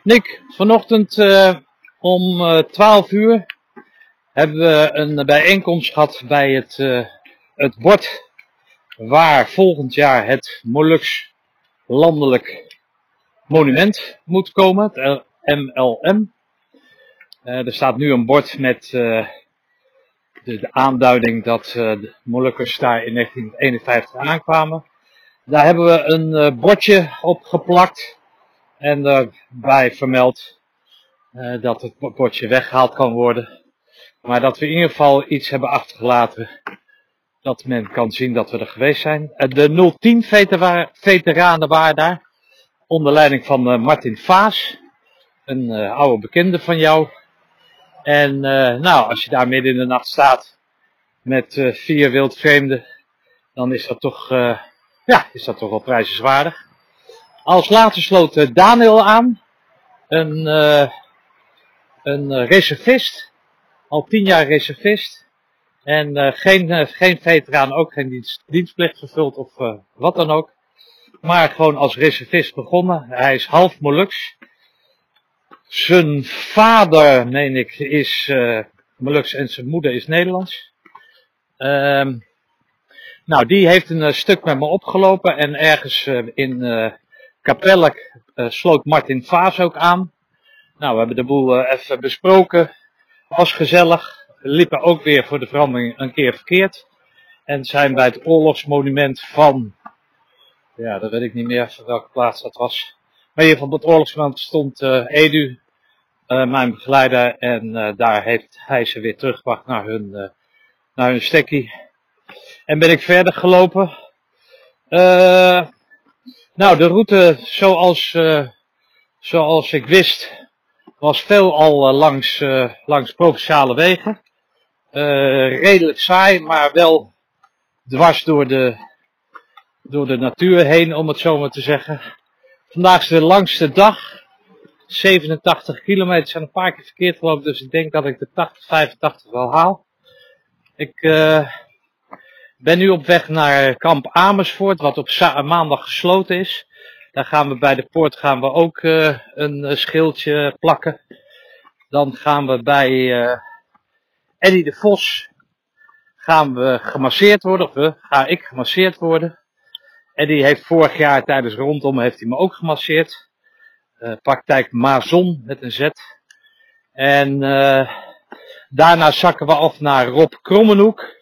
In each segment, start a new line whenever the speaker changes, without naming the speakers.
Nick, vanochtend om 12 uur hebben we een bijeenkomst gehad bij het bord waar volgend jaar het Moluks Landelijk Monument moet komen, het MLM. Er staat nu een bord met de aanduiding dat de Molukkers daar in 1951 aankwamen. Daar hebben we een bordje op geplakt en daarbij vermeld dat het bordje weggehaald kan worden. Maar dat we in ieder geval iets hebben achtergelaten dat men kan zien dat we er geweest zijn. De 010 veteranen waren daar, onder leiding van Martin Vaas, een oude bekende van jou. En nou, als je daar midden in de nacht staat met 4 wildvreemden, dan is dat toch, is dat toch wel prijzenswaardig. Als laatste sloot Daniel aan, een reservist, al 10 jaar reservist. En geen veteraan, ook geen dienstplicht vervuld of wat dan ook. Maar gewoon als reservist begonnen. Hij is half Moluks. Zijn vader, meen ik, is Moluks en zijn moeder is Nederlands. Nou, die heeft een stuk met me opgelopen. En ergens in Capelle sloot Martin Vaas ook aan. Nou, we hebben de boel even besproken. Was gezellig. Liepen ook weer voor de verandering een keer verkeerd. En zijn bij het oorlogsmonument van, ja, dat weet ik niet meer van welke plaats dat was. Maar in ieder geval op het oorlogsmonument stond Edu, mijn begeleider. En daar heeft hij ze weer teruggebracht naar hun stekkie. En ben ik verder gelopen. Nou, de route zoals ik wist, was veelal langs provinciale wegen. Redelijk saai, maar wel dwars door de natuur heen, om het zo maar te zeggen. Vandaag is de langste dag. 87 kilometer, zijn een paar keer verkeerd gelopen, dus ik denk dat ik de 85 wel haal. Ik ben nu op weg naar kamp Amersfoort, wat op maandag gesloten is. Daar gaan we bij de poort ook een schildje plakken. Dan gaan we bij Eddie de Vos gemasseerd worden, ga ik gemasseerd worden. Eddie heeft vorig jaar tijdens Rondom heeft hij me ook gemasseerd. Praktijk Mazon met een Z. En daarna zakken we af naar Rob Krommenhoek.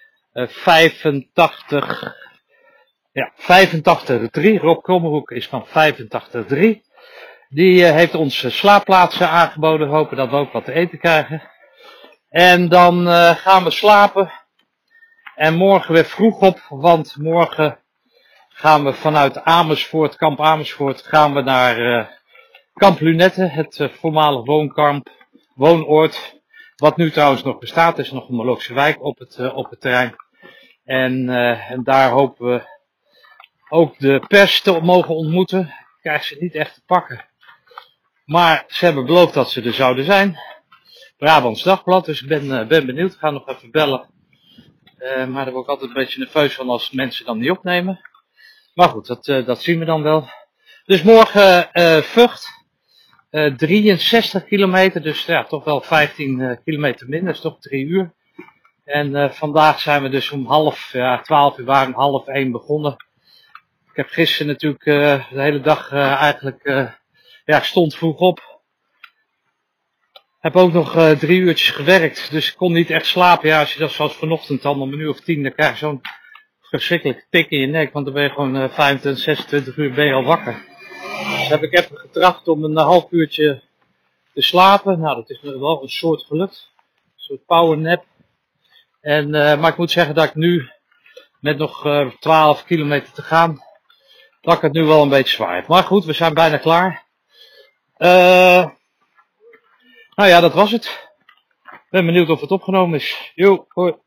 85-3. Rob Krommenhoek is van 85-3. Die heeft ons slaapplaatsen aangeboden. Hopen dat we ook wat te eten krijgen. En dan gaan we slapen. En morgen weer vroeg op. Want morgen gaan we vanuit Amersfoort, kamp Amersfoort, gaan we naar kamp Lunette. Het voormalig woonoord. Wat nu trouwens nog bestaat. Is nog een Molukse wijk op het terrein. En daar hopen we ook de pers te mogen ontmoeten. Ik krijg ze niet echt te pakken. Maar ze hebben beloofd dat ze er zouden zijn. Brabants Dagblad, dus ik ben benieuwd. Ik ga nog even bellen. Maar daar word ik altijd een beetje nerveus van als mensen dan niet opnemen. Maar goed, dat zien we dan wel. Dus morgen Vught. 63 kilometer, dus ja, toch wel 15 kilometer minder. Dat is toch 3 uur. En vandaag zijn we dus om 12 uur waren, 12:30 begonnen. Ik heb gisteren natuurlijk de hele dag stond vroeg op. Heb ook nog 3 uurtjes gewerkt, dus ik kon niet echt slapen. Ja, als je dat zoals vanochtend dan om 1:10, dan krijg je zo'n verschrikkelijke tik in je nek, want dan ben je gewoon 25, 26 uur ben je al wakker. Dus heb ik even getracht om een half uurtje te slapen. Nou, dat is wel een soort gelukt. Een soort powernap. En, maar ik moet zeggen dat ik nu, met nog 12 kilometer te gaan, dat ik het nu wel een beetje zwaar heb. Maar goed, we zijn bijna klaar. Nou ja, dat was het. Ik ben benieuwd of het opgenomen is. Jo, hoi.